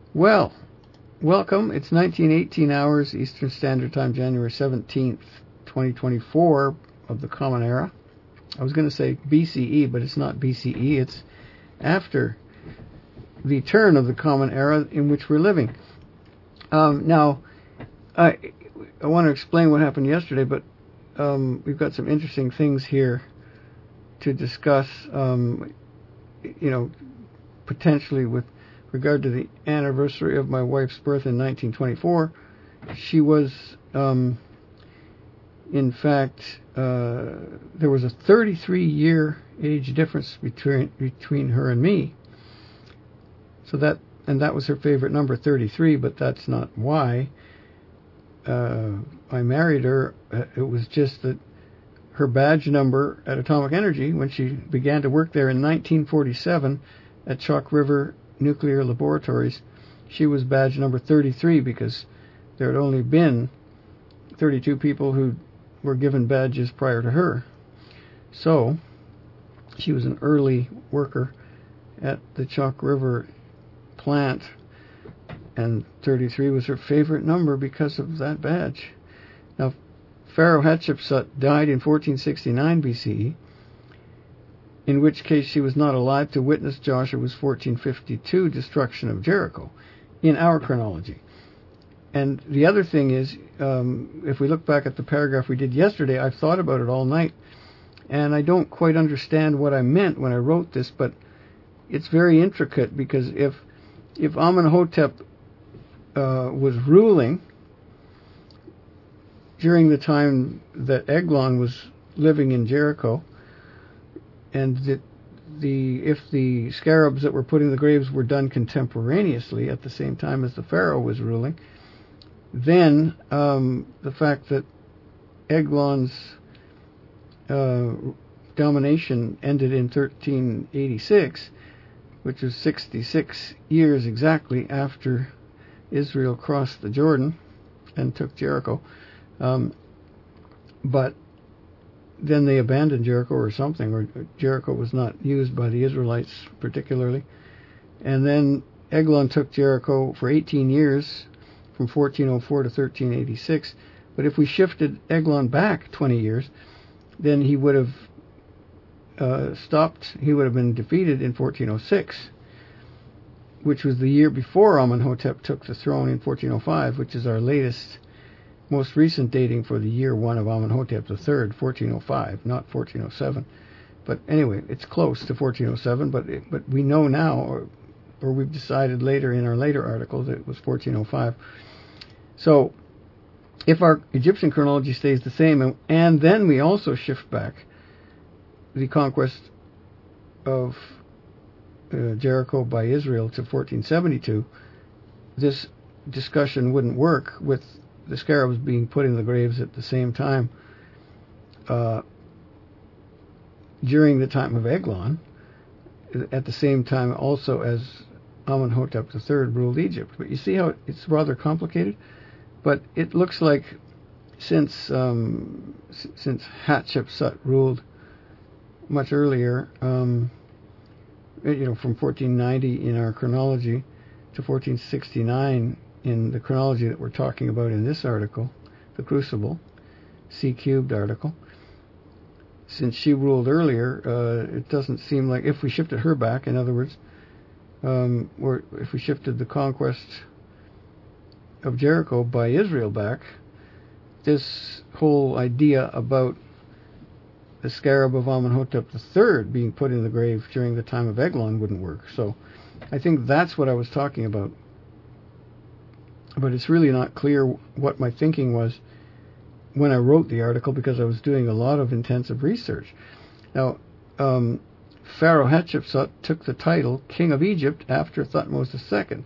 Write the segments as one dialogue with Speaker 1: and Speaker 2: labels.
Speaker 1: Well, welcome. It's 1918 hours Eastern Standard Time, January 17th, 2024 of the Common Era. I was going to say BCE, but it's not BCE. It's after the turn of the Common Era in which we're living. Now, I want to explain what happened yesterday, but we've got some interesting things here to discuss, potentially with regard to the anniversary of my wife's birth in 1924. She was, in fact, there was a 33-year age difference between her and me. So that was her favorite number, 33, but that's not why I married her. It was just that her badge number at Atomic Energy, when she began to work there in 1947 at Chalk River Nuclear Laboratories, she was badge number 33 because there had only been 32 people who were given badges prior to her. So she was an early worker at the Chalk River plant, and 33 was her favorite number because of that badge. Now, Pharaoh Hatshepsut died in 1469 BCE, in which case she was not alive to witness Joshua's 1452 destruction of Jericho in our chronology. And the other thing is, if we look back at the paragraph we did yesterday, I've thought about it all night, and I don't quite understand what I meant when I wrote this, but it's very intricate, because if Amenhotep was ruling during the time that Eglon was living in Jericho, and if the scarabs that were put in the graves were done contemporaneously at the same time as the pharaoh was ruling, then the fact that Eglon's domination ended in 1386, which was 66 years exactly after Israel crossed the Jordan and took Jericho, but then they abandoned Jericho or something, or Jericho was not used by the Israelites particularly. And then Eglon took Jericho for 18 years, from 1404 to 1386. But if we shifted Eglon back 20 years, then he would have he would have been defeated in 1406, which was the year before Amenhotep took the throne in 1405, which is our most recent dating for the year one of Amenhotep III, 1405, not 1407. But anyway, it's close to 1407, but we know now, or we've decided later in our later article, that it was 1405. So if our Egyptian chronology stays the same, and then we also shift back the conquest of Jericho by Israel to 1472, this discussion wouldn't work with the scarabs being put in the graves at the same time during the time of Eglon, at the same time also as Amenhotep III ruled Egypt. But you see how it's rather complicated? But it looks like since Hatshepsut ruled much earlier, from 1490 in our chronology to 1469 in the chronology that we're talking about in this article, the Crucible, C-cubed article. Since she ruled earlier, it doesn't seem like, if we shifted her back, in other words, or if we shifted the conquest of Jericho by Israel back, this whole idea about the scarab of Amenhotep III being put in the grave during the time of Eglon wouldn't work. So I think that's what I was talking about. But it's really not clear what my thinking was when I wrote the article, because I was doing a lot of intensive research. Now, Pharaoh Hatshepsut took the title King of Egypt after Thutmose II.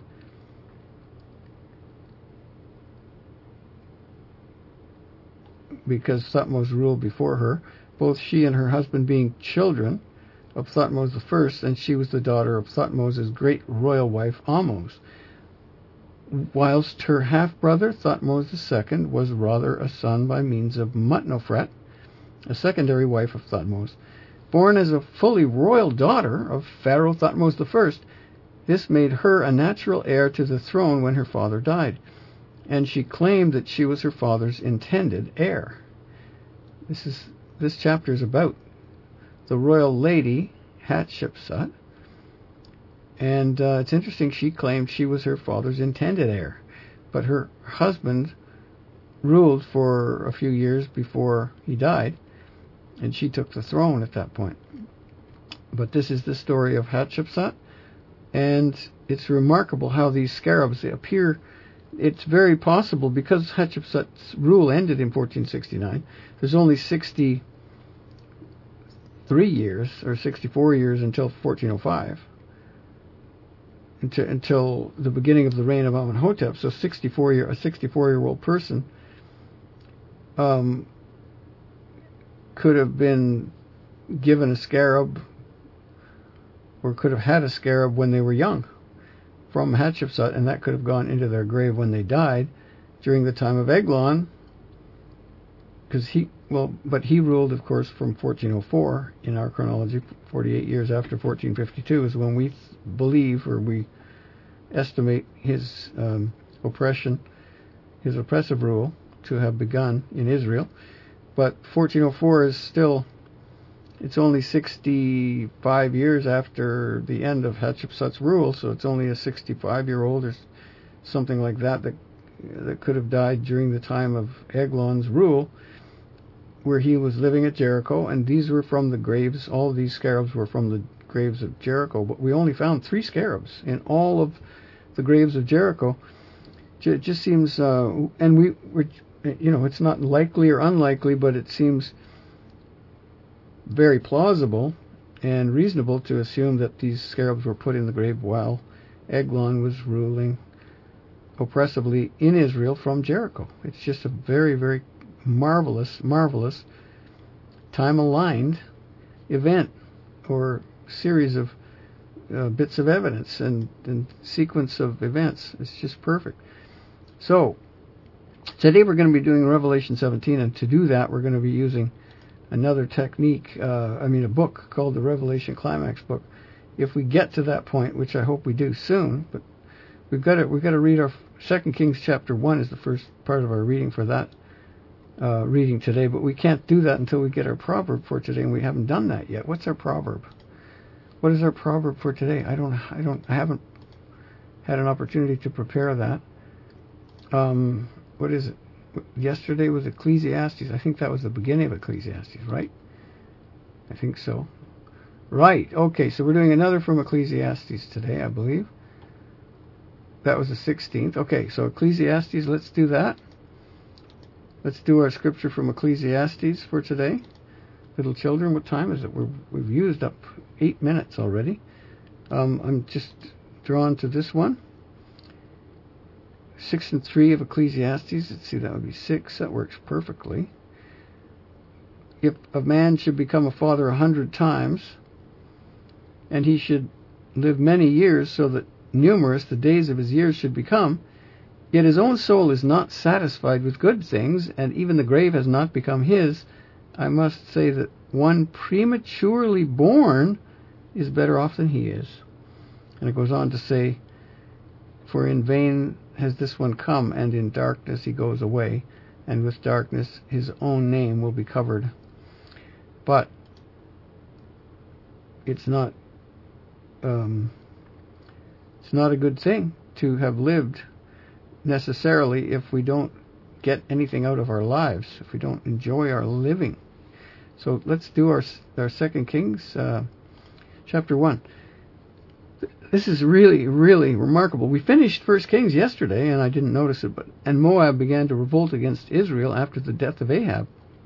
Speaker 1: Because Thutmose ruled before her, both she and her husband being children of Thutmose I, and she was the daughter of Thutmose's great royal wife, Ahmose, whilst her half-brother, Thutmose II, was rather a son by means of Mutnofret, a secondary wife of Thutmose, born as a fully royal daughter of Pharaoh Thutmose I, This made her a natural heir to the throne when her father died, and she claimed that she was her father's intended heir. This chapter is about the royal lady Hatshepsut, and it's interesting. She claimed she was her father's intended heir, but her husband ruled for a few years before he died, and she took the throne at that point. But this is the story of Hatshepsut, and it's remarkable how these scarabs, they appear. It's very possible, because Hatshepsut's rule ended in 1469, there's only 63 years, or 64 years until 1405, until the beginning of the reign of Amenhotep. So a 64-year-old person could have been given a scarab, or could have had a scarab when they were young from Hatshepsut, and that could have gone into their grave when they died during the time of Eglon, because he ruled, of course, from 1404 in our chronology. 48 years after 1452 is when we believe, or we estimate, his oppressive rule to have begun in Israel. But 1404 is still, it's only 65 years after the end of Hatshepsut's rule, so it's only a 65-year-old or something like that could have died during the time of Eglon's rule, where he was living at Jericho, and these were from the graves. All of these scarabs were from the graves of Jericho, but we only found 3 scarabs in all of the graves of Jericho. It just seems, and it's not likely or unlikely, but it seems very plausible and reasonable to assume that these scarabs were put in the grave while Eglon was ruling oppressively in Israel from Jericho. It's just a very, very marvelous time-aligned event, or series of bits of evidence and sequence of events. It's just perfect. So today we're going to be doing Revelation 17, and to do that we're going to be using another technique, a book called the Revelation Climax book. If we get to that point, which I hope we do soon, but we've got to read our 2 Kings chapter 1 is the first part of our reading for that reading today, but we can't do that until we get our proverb for today, and we haven't done that yet. What's our proverb? What is our proverb for today? I haven't had an opportunity to prepare that. What is it? Yesterday was Ecclesiastes. I think that was the beginning of Ecclesiastes, right? I think so. Right. Okay, so we're doing another from Ecclesiastes today, I believe. That was the 16th. Okay, so Ecclesiastes, let's do that. Let's do our scripture from Ecclesiastes for today. Little children, what time is it? We've used up 8 minutes already. I'm just drawn to this one. 6 and 3 of Ecclesiastes. Let's see, that would be 6. That works perfectly. If a man should become a father 100 times, and he should live many years, so that numerous the days of his years should become, yet his own soul is not satisfied with good things, and even the grave has not become his, I must say that one prematurely born is better off than he is. And it goes on to say, for in vain has this one come, and in darkness he goes away, and with darkness his own name will be covered. But it's not a good thing to have lived necessarily if we don't get anything out of our lives, if we don't enjoy our living. So let's do our 2 Kings chapter 1. This is really, really remarkable. We finished 1 Kings yesterday, and I didn't notice it, and Moab began to revolt against Israel after the death of Ahab.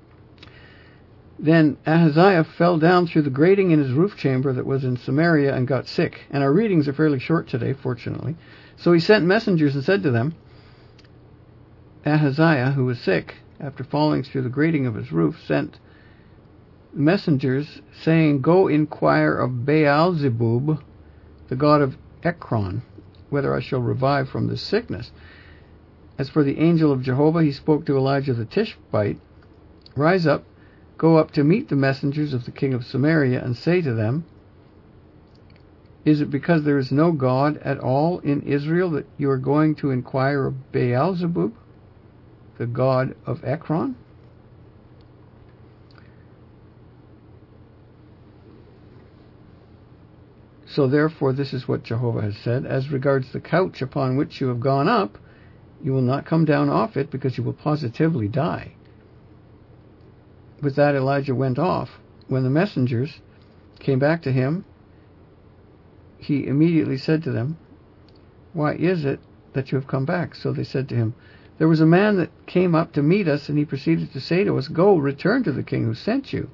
Speaker 1: Then Ahaziah fell down through the grating in his roof chamber that was in Samaria and got sick. And our readings are fairly short today, fortunately. So he sent messengers and said to them, Ahaziah, who was sick, after falling through the grating of his roof, sent messengers saying, go inquire of Baal-zebub, the god of Ekron, whether I shall revive from this sickness. As for the angel of Jehovah, he spoke to Elijah the Tishbite, rise up, go up to meet the messengers of the king of Samaria, and say to them, Is it because there is no God at all in Israel that you are going to inquire of Beelzebub, the god of Ekron? So therefore, this is what Jehovah has said. As regards the couch upon which you have gone up, you will not come down off it, because you will positively die. With that, Elijah went off. When the messengers came back to him, he immediately said to them, "Why is it that you have come back?" So they said to him, "There was a man that came up to meet us, and he proceeded to say to us, 'Go, return to the king who sent you.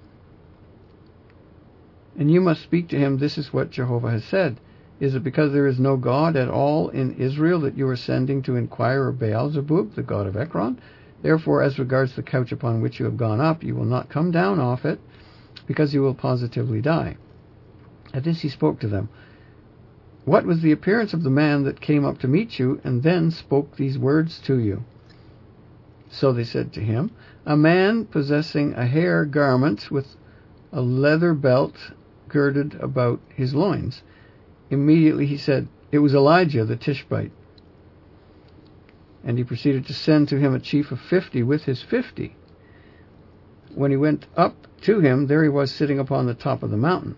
Speaker 1: And you must speak to him, this is what Jehovah has said. Is it because there is no God at all in Israel that you are sending to inquire of Beelzebub, the god of Ekron? Therefore, as regards the couch upon which you have gone up, you will not come down off it, because you will positively die.'" At this he spoke to them, "What was the appearance of the man that came up to meet you, and then spoke these words to you?" So they said to him, "A man possessing a hair garment with a leather belt girded about his loins." Immediately he said, "It was Elijah the Tishbite." And he proceeded to send to him a chief of 50 with his 50. When he went up to him, there he was sitting upon the top of the mountain.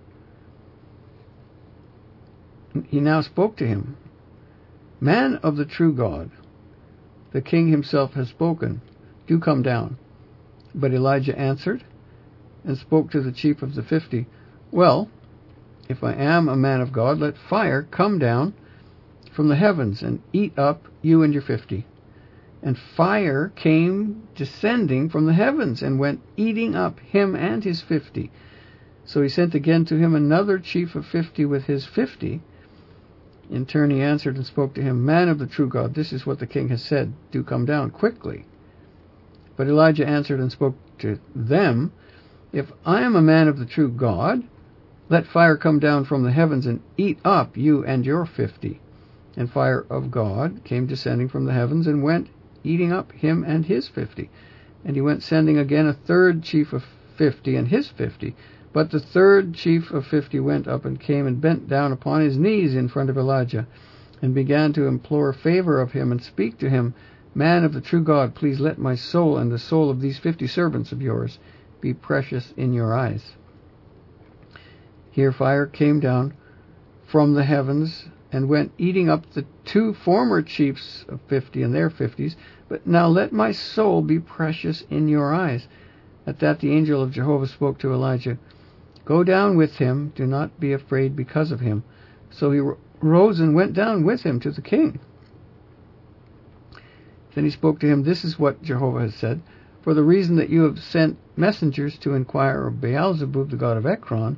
Speaker 1: He now spoke to him, "Man of the true God, the king himself has spoken. Do come down." But Elijah answered and spoke to the chief of the 50, "Well, if I am a man of God, let fire come down from the heavens and eat up you and your 50. And fire came descending from the heavens and went eating up him and his 50. So he sent again to him another chief of 50 with his 50. In turn he answered and spoke to him, "Man of the true God, this is what the king has said. Do come down quickly." But Elijah answered and spoke to them, "If I am a man of the true God, let fire come down from the heavens and eat up you and your 50. And fire of God came descending from the heavens and went eating up him and his 50. And he went sending again a third chief of 50 and his 50. But the third chief of 50 went up and came and bent down upon his knees in front of Elijah and began to implore favor of him and speak to him, "Man of the true God, please let my soul and the soul of these 50 servants of yours be precious in your eyes." Here fire came down from the heavens and went eating up the 2 former chiefs of 50 and their 50s. But now let my soul be precious in your eyes. At that the angel of Jehovah spoke to Elijah, "Go down with him, do not be afraid because of him." So he rose and went down with him to the king. Then he spoke to him, "This is what Jehovah has said. For the reason that you have sent messengers to inquire of Beelzebub, the god of Ekron,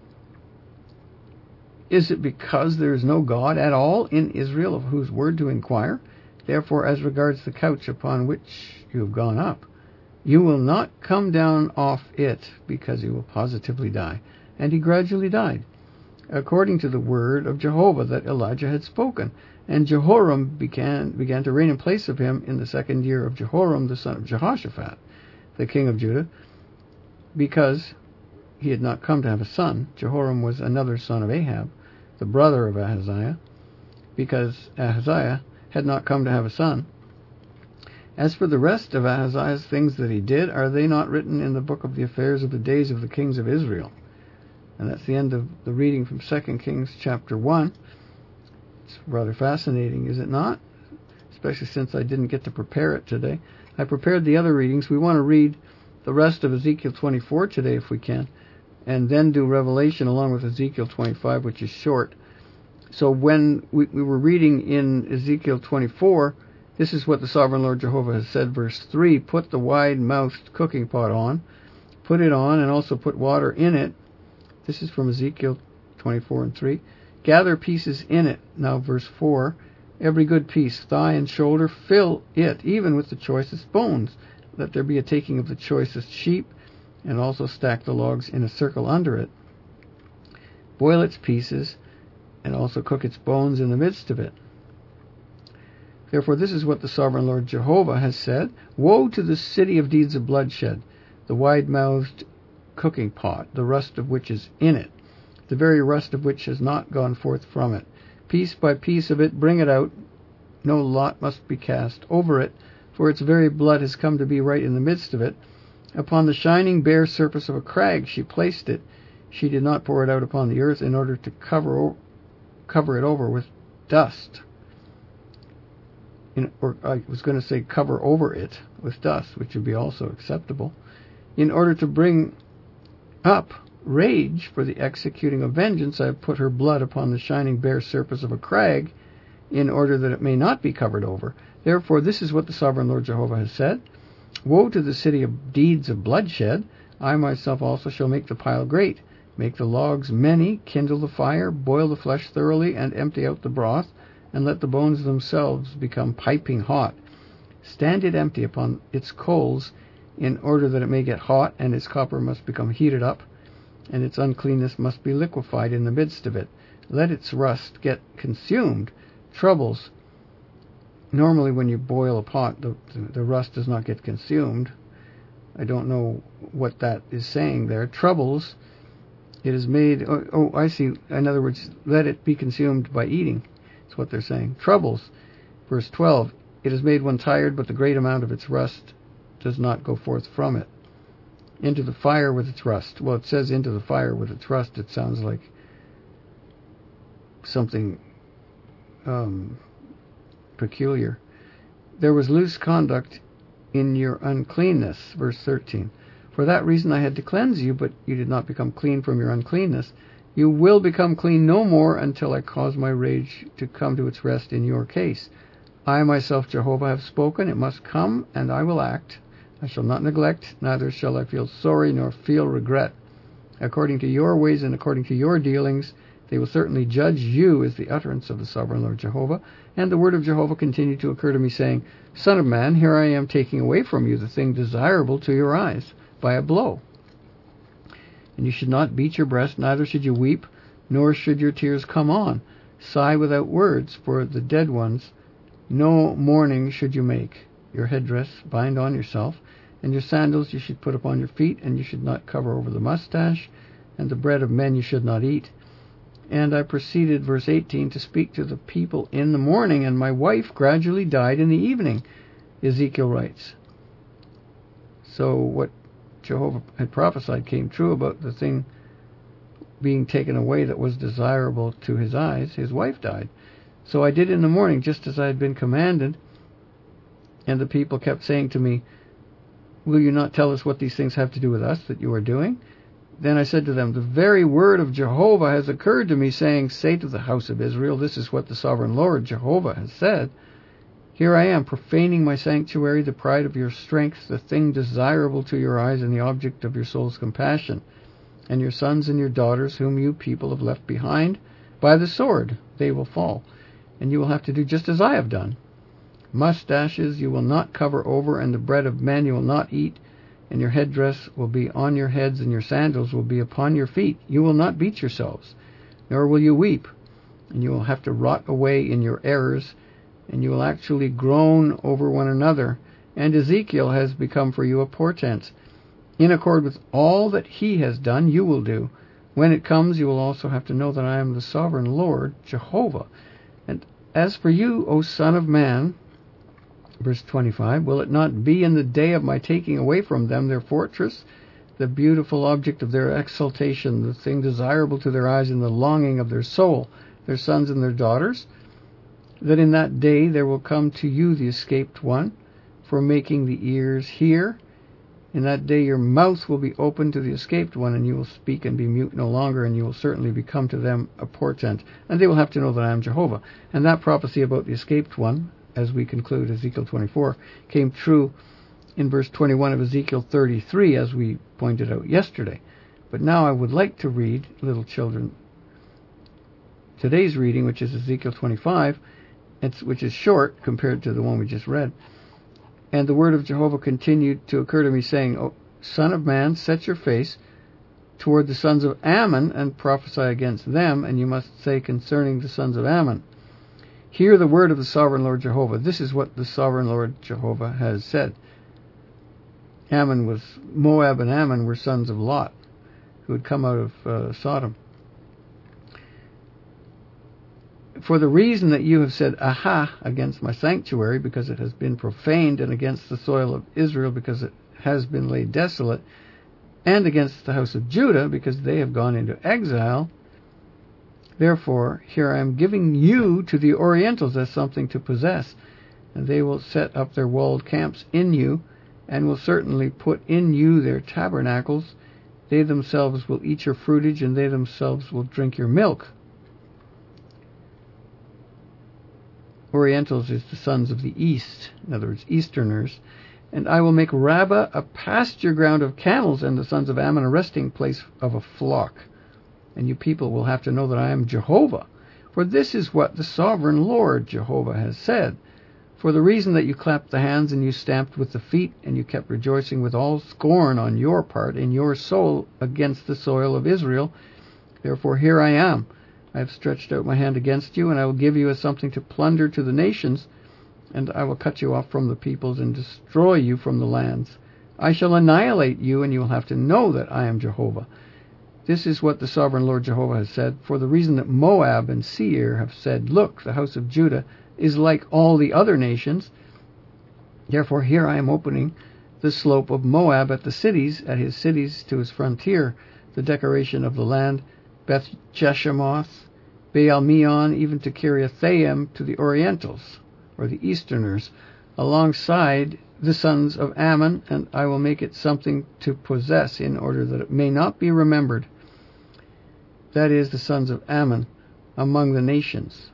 Speaker 1: is it because there is no God at all in Israel of whose word to inquire? Therefore, as regards the couch upon which you have gone up, you will not come down off it, because you will positively die." And he gradually died, according to the word of Jehovah that Elijah had spoken. And Jehoram began to reign in place of him in the 2nd year of Jehoram, the son of Jehoshaphat, the king of Judah, because he had not come to have a son. Jehoram was another son of Ahab, the brother of Ahaziah, because Ahaziah had not come to have a son. As for the rest of Ahaziah's things that he did, are they not written in the book of the affairs of the days of the kings of Israel? And that's the end of the reading from 2 Kings chapter 1. It's rather fascinating, is it not? Especially since I didn't get to prepare it today. I prepared the other readings. We want to read the rest of Ezekiel 24 today if we can, and then do Revelation along with Ezekiel 25, which is short. So when we were reading in Ezekiel 24, this is what the Sovereign Lord Jehovah has said, verse 3, "Put the wide-mouthed cooking pot on, put it on, and also put water in it." This is from Ezekiel 24 and 3. "Gather pieces in it." Now verse 4, "Every good piece, thigh and shoulder, fill it, even with the choicest bones. Let there be a taking of the choicest sheep, and also stack the logs in a circle under it. Boil its pieces, and also cook its bones in the midst of it. Therefore this is what the Sovereign Lord Jehovah has said, Woe to the city of deeds of bloodshed, the wide-mouthed cooking pot, the rust of which is in it. the very rust of which has not gone forth from it. Piece by piece of it bring it out. No lot must be cast over it, for its very blood has come to be right in the midst of it. Upon the shining bare surface of a crag she placed it. She did not pour it out upon the earth in order to cover it over with dust. Or I was going to say cover over it with dust, which would be also acceptable. In order to bring up rage for the executing of vengeance, I have put her blood upon the shining bare surface of a crag, in order that it may not be covered over. Therefore, this is what the Sovereign Lord Jehovah has said. Woe to the city of deeds of bloodshed! I myself also shall make the pile great, make the logs many, kindle the fire, boil the flesh thoroughly, and empty out the broth, and let the bones themselves become piping hot. Stand it empty upon its coals, in order that it may get hot, and its copper must become heated up, and its uncleanness must be liquefied in the midst of it. Let its rust get consumed. Troubles. Normally when you boil a pot, the rust does not get consumed. I don't know what that is saying there. Troubles. It is made... Oh, I see. In other words, let it be consumed by eating. That's what they're saying. Troubles. Verse 12. It is made one tired, but the great amount of its rust does not go forth from it. Into the fire with its rust. Well, it says into the fire with its rust. It sounds like something peculiar. There was loose conduct in your uncleanness. Verse 13. For that reason I had to cleanse you, but you did not become clean from your uncleanness. You will become clean no more until I cause my rage to come to its rest in your case. I myself, Jehovah, have spoken. It must come, and I will act. I shall not neglect, neither shall I feel sorry nor feel regret. According to your ways and according to your dealings, they will certainly judge you, is the utterance of the Sovereign Lord Jehovah. And the word of Jehovah continued to occur to me, saying, Son of man, here I am taking away from you the thing desirable to your eyes by a blow. And you should not beat your breast, neither should you weep, nor should your tears come on. Sigh without words for the dead ones. No mourning should you make. Your headdress bind on yourself, and your sandals you should put upon your feet, and you should not cover over the mustache, and the bread of men you should not eat. And I proceeded, verse 18, to speak to the people in the morning, and my wife gradually died in the evening, Ezekiel writes. So what Jehovah had prophesied came true about the thing being taken away that was desirable to his eyes. His wife died. So I did in the morning just as I had been commanded, and the people kept saying to me, Will you not tell us what these things have to do with us that you are doing? Then I said to them, The very word of Jehovah has occurred to me, saying, Say to the house of Israel, This is what the Sovereign Lord Jehovah has said. Here I am, profaning my sanctuary, the pride of your strength, the thing desirable to your eyes, and the object of your soul's compassion. And your sons and your daughters, whom you people have left behind, by the sword they will fall, and you will have to do just as I have done. Mustaches you will not cover over, and the bread of men you will not eat, and your headdress will be on your heads, and your sandals will be upon your feet. You will not beat yourselves, nor will you weep, and you will have to rot away in your errors, and you will actually groan over one another. And Ezekiel has become for you a portent. In accord with all that he has done, you will do. When it comes, you will also have to know that I am the Sovereign Lord, Jehovah. And as for you, O Son of Man, verse 25, will it not be in the day of my taking away from them their fortress, the beautiful object of their exaltation, the thing desirable to their eyes and the longing of their soul, their sons and their daughters, that in that day there will come to you the escaped one, for making the ears hear? In that day your mouth will be open to the escaped one, and you will speak and be mute no longer, and you will certainly become to them a portent, and they will have to know that I am Jehovah. And that prophecy about the escaped one, as we conclude Ezekiel 24, came true in verse 21 of Ezekiel 33, as we pointed out yesterday. But now I would like to read, little children, today's reading, which is Ezekiel 25, which is short compared to the one we just read. And the word of Jehovah continued to occur to me, saying, O Son of man, set your face toward the sons of Ammon, and prophesy against them, and you must say concerning the sons of Ammon, Hear the word of the Sovereign Lord Jehovah. This is what the Sovereign Lord Jehovah has said. Moab and Ammon were sons of Lot, who had come out of Sodom. for the reason that you have said, Aha, against my sanctuary, because it has been profaned, and against the soil of Israel, because it has been laid desolate, and against the house of Judah, because they have gone into exile, therefore, here I am giving you to the Orientals as something to possess, and they will set up their walled camps in you, and will certainly put in you their tabernacles. They themselves will eat your fruitage, and they themselves will drink your milk. Orientals is the sons of the east, in other words, Easterners. And I will make Rabbah a pasture ground of camels, and the sons of Ammon a resting place of a flock. And you people will have to know that I am Jehovah. For this is what the sovereign Lord Jehovah has said. For the reason that you clapped the hands, and you stamped with the feet, and you kept rejoicing with all scorn on your part in your soul against the soil of Israel, therefore here I am. I have stretched out my hand against you, and I will give you as something to plunder to the nations, and I will cut you off from the peoples and destroy you from the lands. I shall annihilate you, and you will have to know that I am Jehovah. This is what the sovereign Lord Jehovah has said, for the reason that Moab and Seir have said, Look, the house of Judah is like all the other nations. Therefore here I am opening the slope of Moab at his cities to his frontier, the decoration of the land, Beth Jeshemoth, Baal Meon, even to Kiriathaim, to the Orientals, or the Easterners, alongside the sons of Ammon, and I will make it something to possess, in order that it may not be remembered. That is, the sons of Ammon among the nations.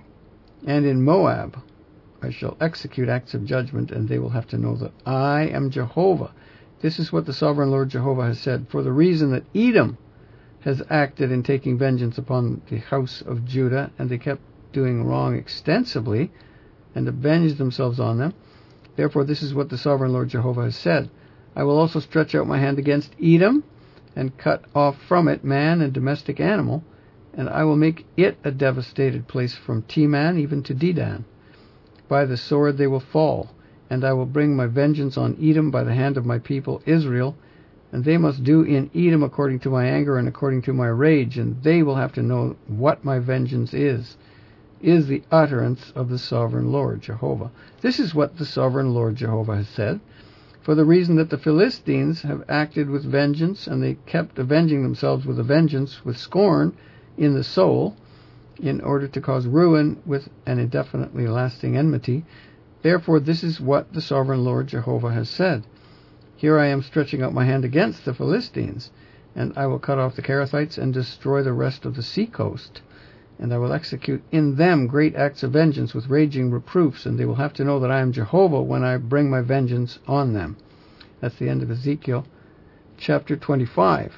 Speaker 1: And in Moab I shall execute acts of judgment, and they will have to know that I am Jehovah. This is what the sovereign Lord Jehovah has said, for the reason that Edom has acted in taking vengeance upon the house of Judah, and they kept doing wrong extensively, and avenged themselves on them. Therefore this is what the sovereign Lord Jehovah has said. I will also stretch out my hand against Edom, and cut off from it man and domestic animal, and I will make it a devastated place from Teman even to Dedan. By the sword they will fall, and I will bring my vengeance on Edom by the hand of my people Israel, and they must do in Edom according to my anger and according to my rage, and they will have to know what my vengeance is the utterance of the sovereign Lord Jehovah. This is what the sovereign Lord Jehovah has said. For the reason that the Philistines have acted with vengeance, and they kept avenging themselves with a vengeance, with scorn in the soul, in order to cause ruin with an indefinitely lasting enmity. Therefore this is what the sovereign Lord Jehovah has said. Here I am stretching out my hand against the Philistines, and I will cut off the Kerethites and destroy the rest of the sea coast. And I will execute in them great acts of vengeance with raging reproofs, and they will have to know that I am Jehovah when I bring my vengeance on them. That's the end of Ezekiel chapter 25.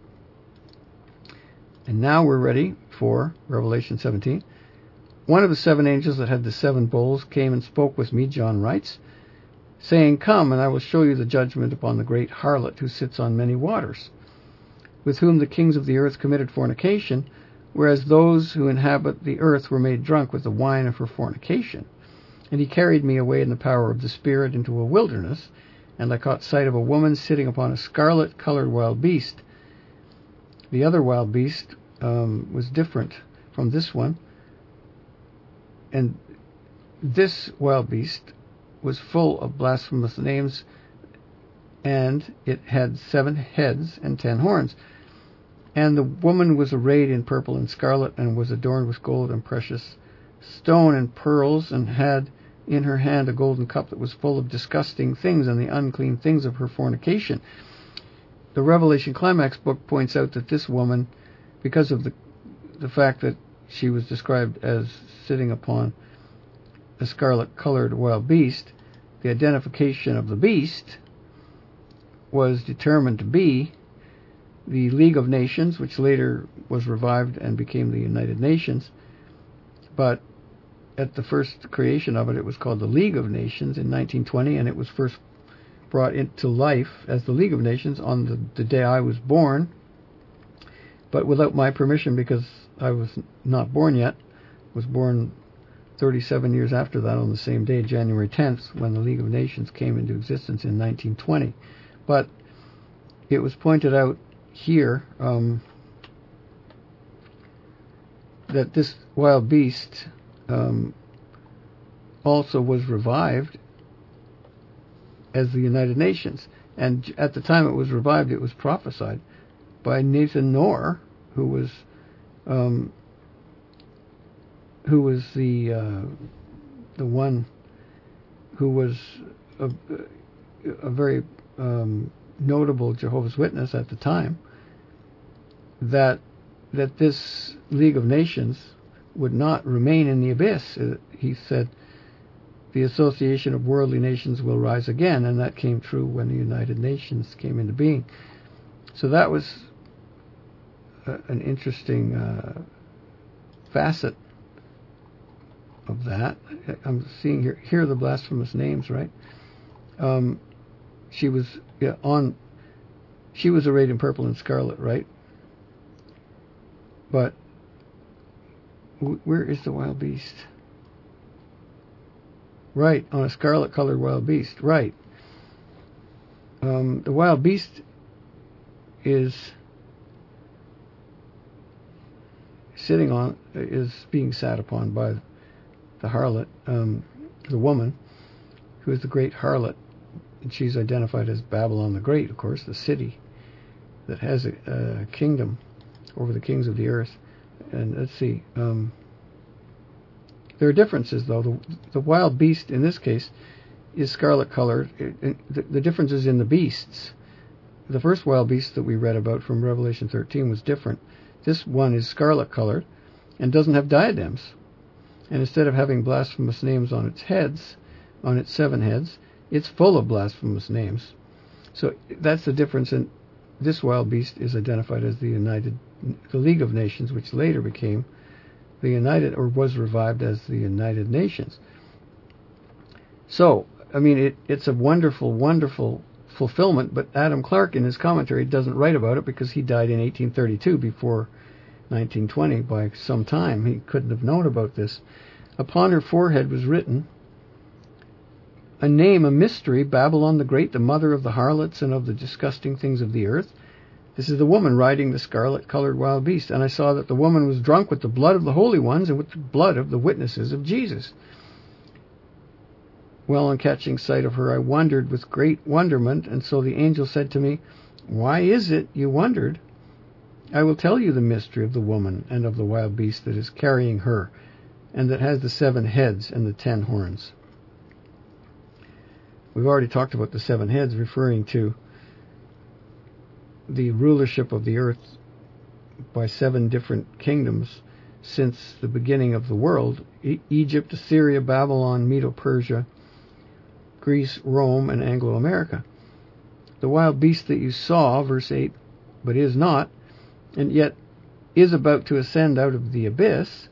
Speaker 1: And now we're ready for Revelation 17. One of the seven angels that had the seven bowls came and spoke with me, John writes, saying, Come, and I will show you the judgment upon the great harlot who sits on many waters, with whom the kings of the earth committed fornication, whereas those who inhabit the earth were made drunk with the wine of her fornication. And he carried me away in the power of the Spirit into a wilderness, and I caught sight of a woman sitting upon a scarlet-colored wild beast. The other wild beast was different from this one, and this wild beast was full of blasphemous names, and it had 7 heads and 10 horns. And the woman was arrayed in purple and scarlet, and was adorned with gold and precious stone and pearls, and had in her hand a golden cup that was full of disgusting things and the unclean things of her fornication. The Revelation Climax book points out that this woman, because of the fact that she was described as sitting upon a scarlet-colored wild beast, the identification of the beast was determined to be the League of Nations, which later was revived and became the United Nations. But at the first creation of it, it was called the League of Nations in 1920, and it was first brought into life as the League of Nations on the day I was born, but without my permission, because I was not born yet. Was born 37 years after that, on the same day, January 10th, when the League of Nations came into existence in 1920. But it was pointed out here that this wild beast also was revived as the United Nations. And at the time it was revived, it was prophesied by Nathan Knorr, who was the one who was a very notable Jehovah's Witness at the time, that this League of Nations would not remain in the abyss. He said, the Association of Worldly Nations will rise again, and that came true when the United Nations came into being. So that was an interesting facet of that. I'm seeing here are the blasphemous names, right? She was arrayed in purple and scarlet, right? But where is the wild beast? Right, on a scarlet-colored wild beast. Right. The wild beast is being sat upon by the harlot, the woman, who is the great harlot, and she's identified as Babylon the Great, of course, the city that has a kingdom over the kings of the earth. And let's see, there are differences, though. The wild beast in this case is scarlet-colored. The difference is in the beasts. The first wild beast that we read about from Revelation 13 was different. This one is scarlet-colored and doesn't have diadems. And instead of having blasphemous names on its heads, on its 7 heads, it's full of blasphemous names. So that's the difference. And this wild beast is identified as the League of Nations, which later became the United, or was revived as the United Nations. So, I mean, it's a wonderful, wonderful fulfillment, but Adam Clarke in his commentary doesn't write about it because he died in 1832, before 1920 by some time. He couldn't have known about this. Upon her forehead was written a name, a mystery, Babylon the Great, the mother of the harlots and of the disgusting things of the earth. This is the woman riding the scarlet-colored wild beast. And I saw that the woman was drunk with the blood of the holy ones and with the blood of the witnesses of Jesus. Well, on catching sight of her, I wondered with great wonderment. And so the angel said to me, why is it you wondered? I will tell you the mystery of the woman and of the wild beast that is carrying her, and that has the 7 heads and the 10 horns. We've already talked about the 7 heads, referring to the rulership of the earth by 7 different kingdoms since the beginning of the world: Egypt, Assyria, Babylon, Medo-Persia, Greece, Rome, and Anglo-America. The wild beast that you saw, verse 8, but is not, and yet is about to ascend out of the abyss,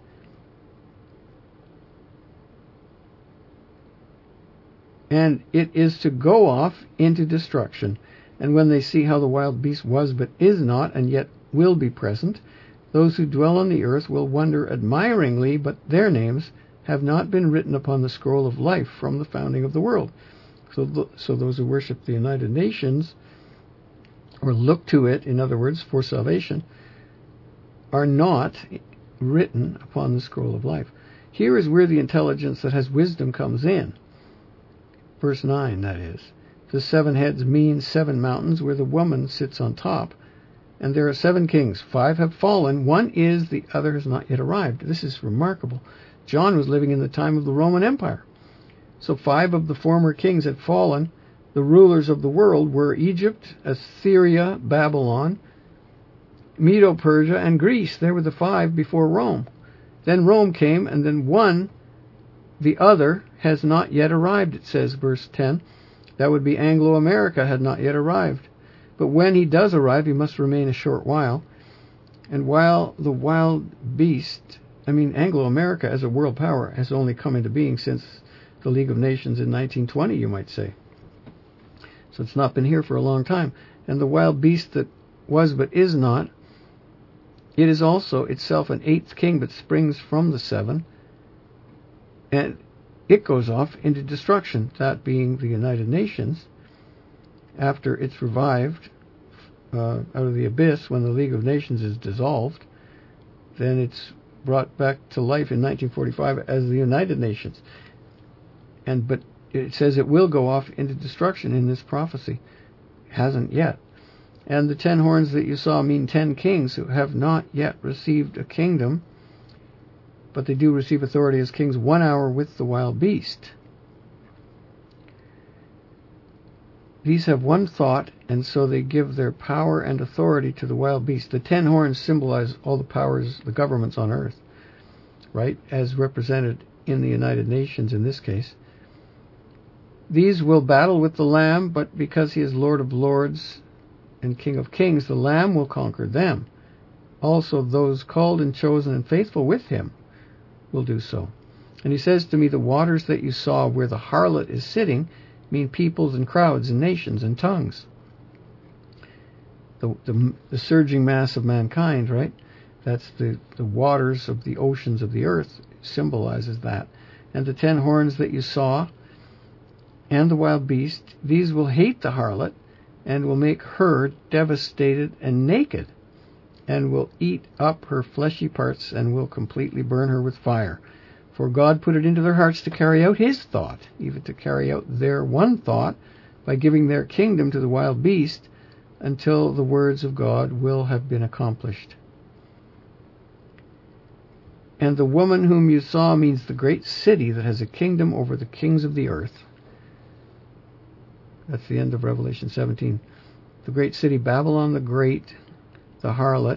Speaker 1: and it is to go off into destruction. And when they see how the wild beast was but is not, and yet will be present, those who dwell on the earth will wonder admiringly, but their names have not been written upon the scroll of life from the founding of the world. So those who worship the United Nations, or look to it, in other words, for salvation, are not written upon the scroll of life. Here is where the intelligence that has wisdom comes in. Verse 9, that is. The 7 heads mean 7 mountains where the woman sits on top. And there are 7 kings. 5 have fallen. 1 is, the other has not yet arrived. This is remarkable. John was living in the time of the Roman Empire. So 5 of the former kings had fallen. The rulers of the world were Egypt, Assyria, Babylon, Medo-Persia, and Greece. There were the 5 before Rome. Then Rome came, and then 1, the other, has not yet arrived, it says, verse 10. That would be Anglo-America, had not yet arrived. But when he does arrive, he must remain a short while. And while the wild beast, Anglo-America as a world power has only come into being since the League of Nations in 1920, you might say. So it's not been here for a long time. And the wild beast that was but is not, it is also itself an 8th king, but springs from the 7. And it goes off into destruction, that being the United Nations, after it's revived out of the abyss. When the League of Nations is dissolved, then it's brought back to life in 1945 as the United Nations. But it says it will go off into destruction in this prophecy. Hasn't yet. And the 10 horns that you saw mean 10 kings who have not yet received a kingdom, but they do receive authority as kings 1 hour with the wild beast. These have one thought, and so they give their power and authority to the wild beast. The 10 horns symbolize all the powers, the governments on earth, right, as represented in the United Nations in this case. These will battle with the Lamb, but because he is Lord of Lords and King of Kings, the Lamb will conquer them. Also, those called and chosen and faithful with him will do so. And he says to me, the waters that you saw where the harlot is sitting mean peoples and crowds and nations and tongues. The surging mass of mankind, right? That's the waters of the oceans of the earth, symbolizes that. And the 10 horns that you saw and the wild beast, these will hate the harlot and will make her devastated and naked, and will eat up her fleshy parts and will completely burn her with fire. For God put it into their hearts to carry out his thought, even to carry out their one thought, by giving their kingdom to the wild beast until the words of God will have been accomplished. And the woman whom you saw means the great city that has a kingdom over the kings of the earth. That's the end of Revelation 17. The great city, Babylon the Great, the harlot,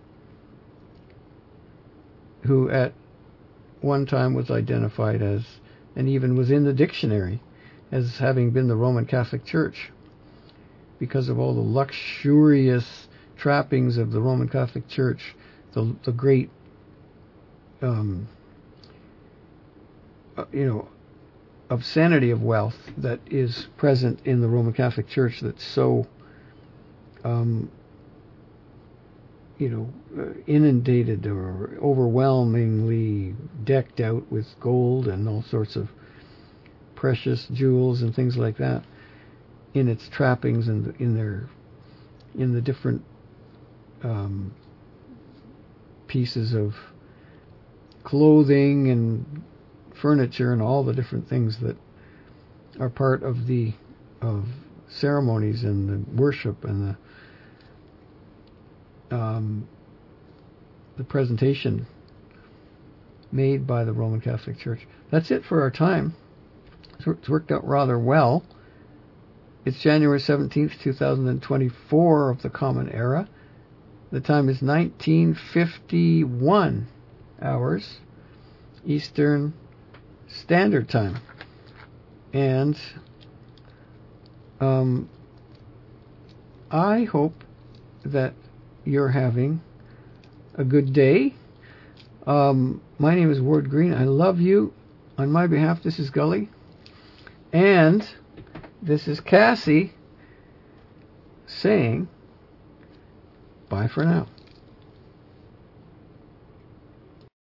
Speaker 1: who at one time was identified as, and even was in the dictionary, as having been the Roman Catholic Church, because of all the luxurious trappings of the Roman Catholic Church, the great, obscenity of wealth that is present in the Roman Catholic Church, that's so inundated or overwhelmingly decked out with gold and all sorts of precious jewels and things like that in its trappings and in the different pieces of clothing and furniture and all the different things that are part of the ceremonies and the worship and the presentation made by the Roman Catholic Church. That's it for our time. It's worked out rather well. It's January 17th, 2024 of the Common Era. The time is 1951 hours Eastern Standard Time. And I hope that you're having a good day. My name is Ward Green. I love you. On my behalf, this is Gully. And this is Cassie saying bye for now.